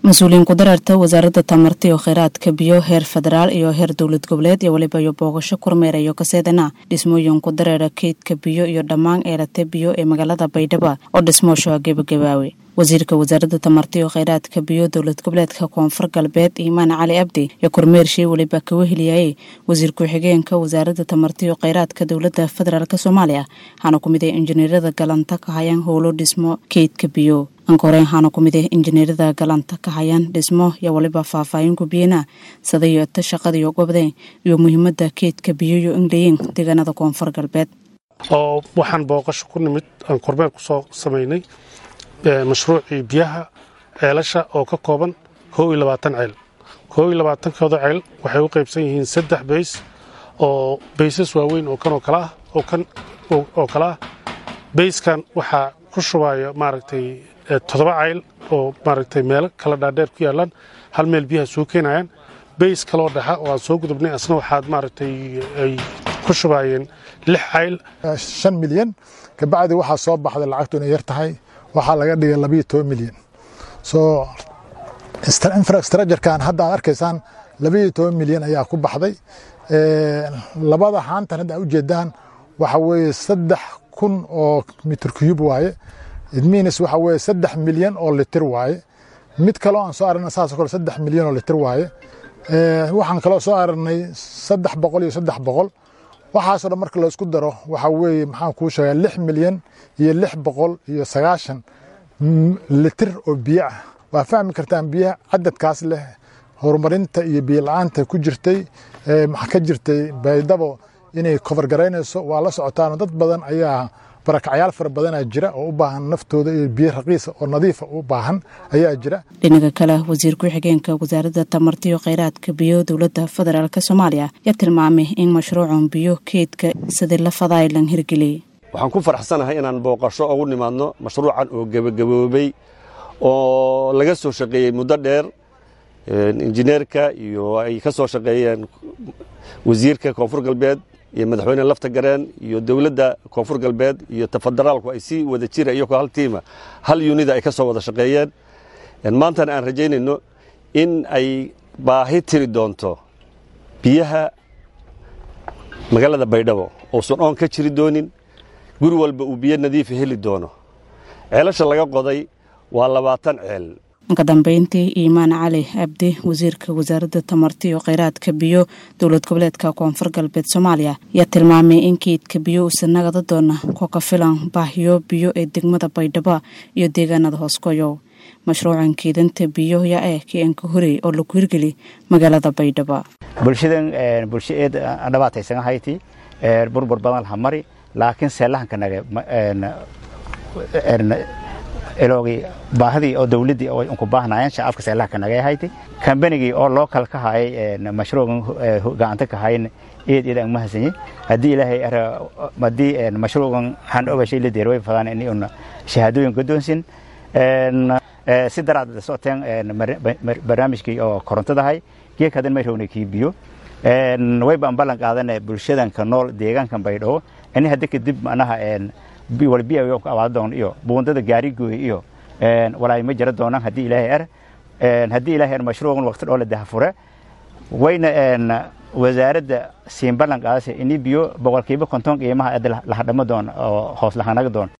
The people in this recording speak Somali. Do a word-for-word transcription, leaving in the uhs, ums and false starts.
مسؤولين قدرته وزارة التمرتي وخيرات كبيو هير فدرال iyo heer dawlad goboleed iyo waliba iyo booqasho kormeerayo kaseedana dhismooyin qudaraera keed kabiyo iyo dhamaan eelate biyo ee magaalada Baydhabo oo dhismoosho gabagabaawe wasiirka wasaaradda tamarti iyo kheyraadka biyo dawlad goboleedka Koonfur Galbeed Iimaan Cali Abdi iyo kormeershii waliba ka weheliyay wasiirku xigeenka wasaaradda tamarti iyo kheyraadka dawladda federaalka Soomaaliya hana ku mid ah injineerada galanta ka hayaan howlo dhismo keedka biyo ankoreen hana ku mid ah injineerada galanta ka hayaan dhismo iyo waliba faahfaahin ku biyana sadayo shaqada iyo gobdeen iyo muhiimadda keedka biyo iyo ingleeyin deegaanada Koonfur Galbeed oo waxaan booqasho ku nimid aan kormeer ku soo sameynay mashruuci biyaha ceelasha oo ka kooban kow iyo labaatan ceel kow iyo labaatan kooda ceel waxay u qaybsan yihiin saddex bays oo baysas waaweyn oo kan oo kala ah oo kan oo kala ah bayskan waxa ku shubaya maaragtay toddoba ceel oo maaragtay meel kala dhaadheer ku yaalan hal meel biyaha soo keenayaan bays kala dhaxa oo aan soo gudubnay asna waxaad maaragtay ay ku shubayeen lix ceel shan milyan ka bacdi waxa soo baxday lacagtu inay yar tahay waxa laga dhigay laba iyo toban milyan soo infrastructure kan hadda arkaysaan laba iyo toban milyan ayaa ku baxday ee labada haantan hadda u jeedaan waxa weeye saddex kun oo mitir cube waaye idmiinis waxa weeye saddex milyan oo litir waaye mid kale oo aan soo aragnay saas kale saddex milyan oo litir waaye ee waxaan kale soo aragnay saddex boqol iyo saddex boqol waxaas oo marka la isku daro waxa weeye maxaan ku sheegay lix milyan iyo lix boqol iyo sagaashan litir oo biyo ah waa fahmi kartaan biyo cadadkaas leh horumarinta iyo biyo la'aanta ku jirtay ee maxaa ka jirtay Baydhabo inay cover gareynayso waa la socotaan dad badan ayaa barakacyaal fara badan jira oo u baahan naftooda iyo biyo raqiis oo nadiif ah u baahan ayaa jira dhinaca kale wasiirku xigeenka wasaaradda tamarti iyo kheyraadka biyo dawladda federaalka Soomaaliya ayaa tilmaamay in mashruucan biyo keedka sidii la fadaylan hirgeliyay waxaan ku faraxsanahay inaan booqasho ugu nimaadno mashruucan oo gabagaboobay oo laga soo shaqeeyay muddo dheer injineerka iyo ay ka soo shaqeeyeen wasiirka Koonfur Galbeed iyo madaxweyne lafta gareen iyo dawladda Koonfur Galbeed iyo tafadalku ay si wada jira iyo hal tiima hal unida ay ka soo wada shaqeeyeen in maanta aan rajaynayno in ay baahi tiri doonto biyaha magaalada Baydhabo oo soo ka jiri doonin guri walba uu biyo nadiif heli doono ceelasha laga qoday waa labaatan ceel ka dambeyntii Iimaan Cali Abdi wasiirka wasaaradda tamarti iyo kheyraadka biyo dawlad goboleedka Koonfur Galbeed Soomaaliya ayaa tilmaamay in keedka biyo uu sanagada doona ko ka filan baahiyo biyo ee degmada Baydhabo iyo deegaanada hooskoyo mashruucan keedinta biyo yaa ah kii ka horeey oo lagu hirgeliyay magaalada Baydhabo bulshadan bulshada dhawaataysan hayti ee burbur badan hamari laakiin seelahanka naga een eloogi baahdi oo dawladii oo ku baahnayeen shacabka seelahanka naga hayti kambanigi oo local ka hay mashruucan gacanta ka hayn eed eed ma hasanyi hadii ilaahay ara madii mashruucan han oga shay la deeray fadaan in uu shahaadooyin godoonsin een si daraad sooteen barnaamijkii oo korontada hay geekadan ma roonay kiibiyo een way baan balan qaadanay bulshadan ka nool deegaankan Baydhabo in hadda kadib anaha een bi wal biyo ka awaadon iyo buundada gaarigo iyo een walaay ma jira doonaan hadii ilaahay ar een hadii ilaahay mashruucan waqti oo la dahfure wayna een wasaaradda siin balan qaadasay in biyo boqolkiiba konton qiimaha la hadama doon oo hoos lahanaga doon